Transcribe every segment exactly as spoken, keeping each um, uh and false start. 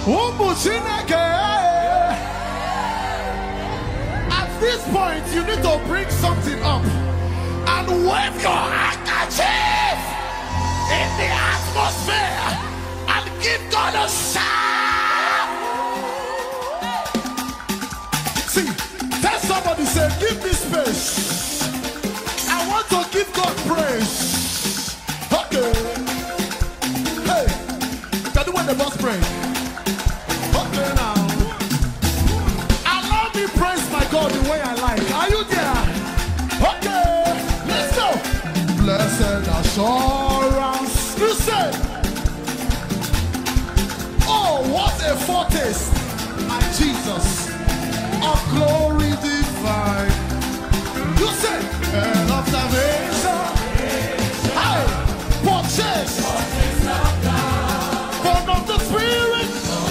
At this point, you need to bring something up and wave your handkerchief in the atmosphere and give God a shout. See, tell somebody, say, give me space. I want to give God praise. Okay. Hey, tell me when the boss pray. Okay now. Allow me praise my God the way I like. Are you there? Okay, let's go. Blessed assurance. You say, oh, what a foretaste, my Jesus, of glory divine. You say, and of salvation, hey, purchase, born of the Spirit.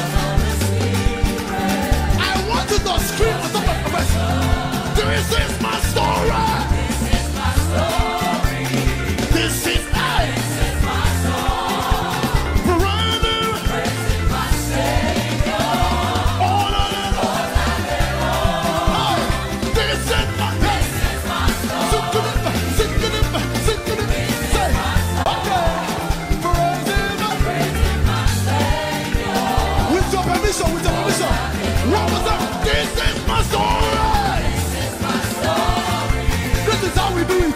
I want you to scream at the back of us. This is my story. This is my This is my song. Forever. Praising my Savior. All of it. All of it. Oh, this is my This is my song. Sing it, sing it, sing it. Say, okay. Forever. Praising my Savior. With your permission, with your permission. What was that? This is my story. This is my story. This is how we do it.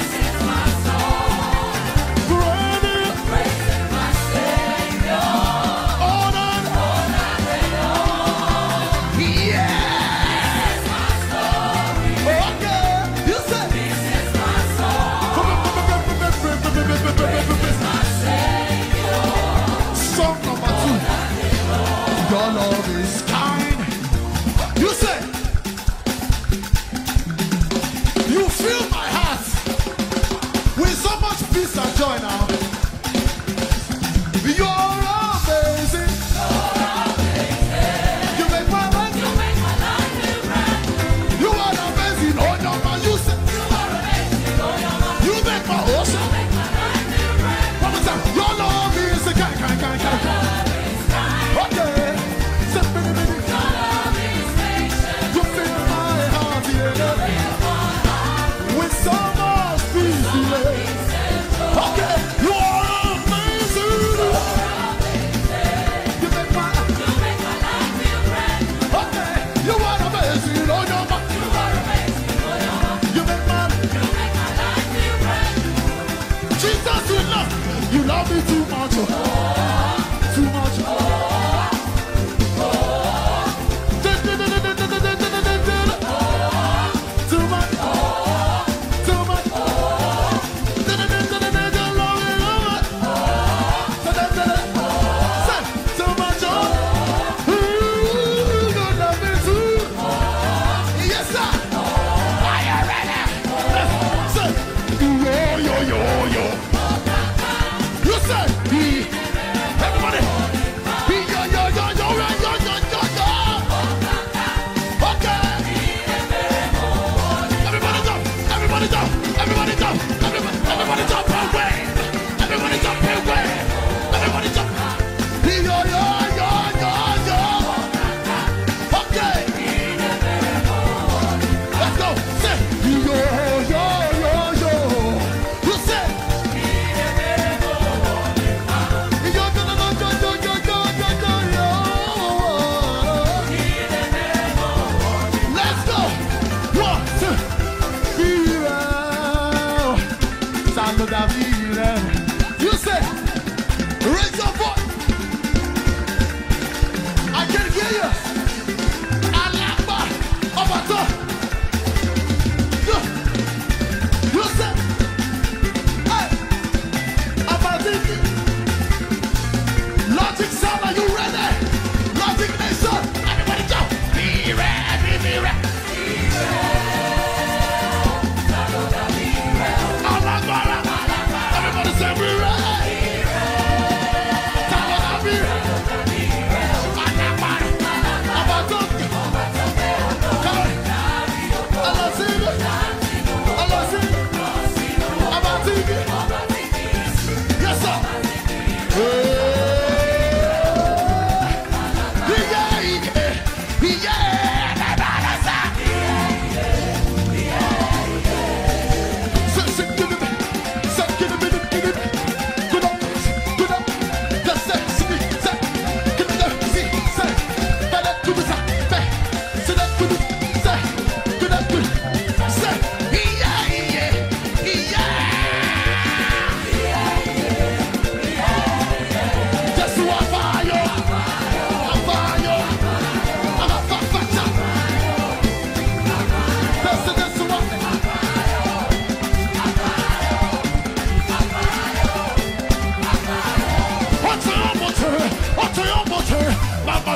Song number two. Your love is kind. You say, you fill my heart with so much peace and joy now. You're amazing. You make my life. You make my life feel bright. You are amazing. Oh, no, man, you say. You are amazing. Oh, no, man. You make my ocean. You make my life feel bright. One more time. Your love is the kind, kind, kind, kind, kind. Okay. Say, baby, baby. Your love is patient. You fill my heart, yeah. With so much peace, yeah. Okay. You are amazing. You make my You make my life feel bright. Okay. You are amazing. Oh, no, man. You are amazing. Oh, no, man. You make my You make my life feel bright. Jesus, you love You love me too much. Oh. Too much. Oh. Too much. Too much. Say, too much. Ooh, you love me too. Yes, sir. Are you ready? Say, yo, yo, yo, yo. You say, everybody. Yo, yo, yo, yo, yo, yo, yo, yo, yo. Okay. Everybody jump. Everybody jump. Everybody jump. Everybody, everybody jump away. Everybody jump away. Everybody jump. Yo, yo, yo, yo, yo. Okay. Let's go. Say, yo, yo, yo, yo. You say, yo, yo, yo, yo, yo, yo, yo, yo, yo. Let's go. One, two. Viva. Santo da vida. You say, raise your voice. I can hear you. Alaba, Obato. You, you say, hey, Abadiki. Logic sound, are you ready? Logic nation, everybody jump. Be ready, be ready. Alaba, everybody say, be ready. Talaba, be ready. Alaba, Obato. Come on. Alazina. Alazina. Abadiki. Yes, sir. Hey.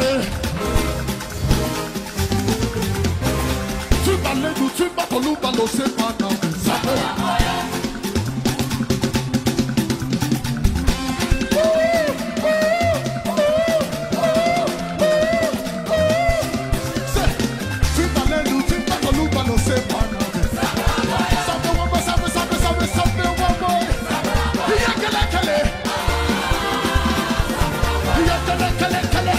Aye. Tu balais, tu vas ton loup, balou, c'est pas dans le sapin. Tu balais, tu vas ton loup, balou, c'est pas dans le sapin. Sapin, wamba, sapin, sapin, sapin, sapin, wamba. Y'a kele, kele. Y'a kele, kele, kele.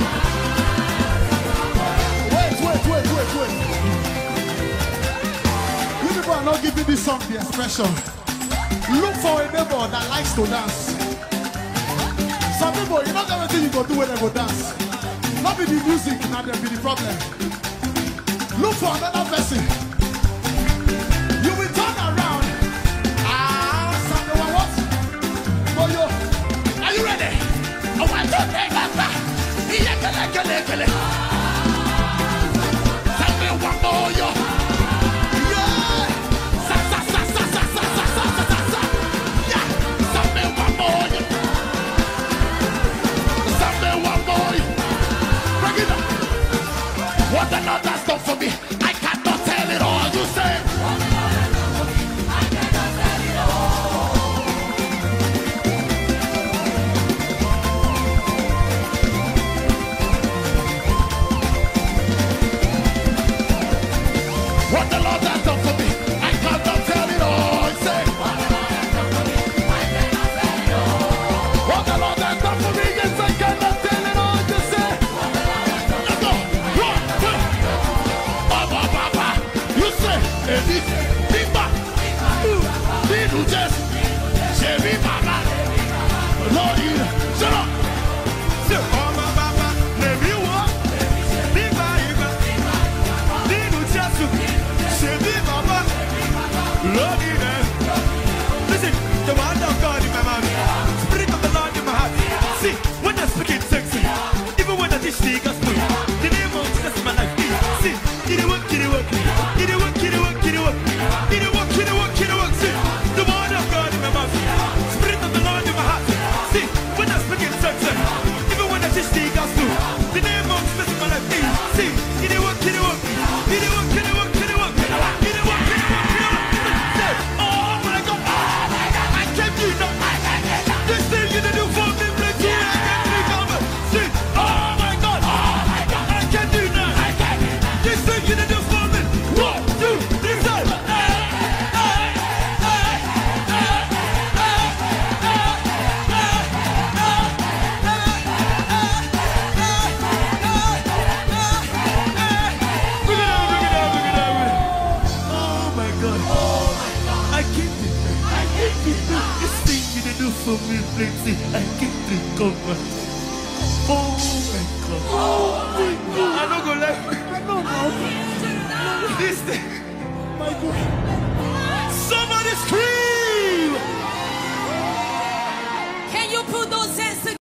Wait, wait, wait, wait, wait. You people are not giving this song the expression. Look for a neighbor that likes to dance. Some people, you know everything you go do when they go dance. Not be the music, not be the problem. Look for another person. You will turn around. Ah, someone what? Oh, yo. Are you ready? Oh, I don't think I'm back. Yeah, kele, kele, kele. Someone one more, yo. Yeah. Sa, sa, sa, sa, sa, sa, sa, sa, sa, sa, sa. Yeah. Someone one more, yo. Someone one more, yo. Bring it up. What the Lord has done for me, I cannot tell it all. You say. What the Lord has done for me, I cannot tell it all. Say. What the Lord has done for me, yes, I cannot tell it all. Just say. Let's go. One, two. Baba, baba. You say. Eddie, Bimba. Bidu just. Chevy, Baba. Lord, shut up. Say, Baba, baba. Maybe what? Bimba, Bimba. Bidu just. Chevy, Baba. Lord, listen, the word of God in my mouth, Spirit of the Lord in my heart. See, when I speak in sexy, even when I teach the gospel, the name of Jesus my life. See, get it work, get it work, get it work, get it work, get it work, get it work, get it work, get it work. See, the word of God in my mouth, Spirit of the Lord in my heart. See, when I speak in sexy, even when I teach the gospel, the name of Jesus my life. See, get it work, get it work, get it work, get it work, get it work, get it work, get it work, get it work. Say, oh my God, I can't do that. This thing you do for me, break you, I can't do that. See, oh my God, I can't do that. This thing you do for me, one, two, three, say. Oh my God, I can't do that. I can't do that. This thing you do for me, plenty, I can't recover. Oh my God. Oh my God. I don't go like I don't know. This thing. My God. Somebody scream. Can you put those hands together?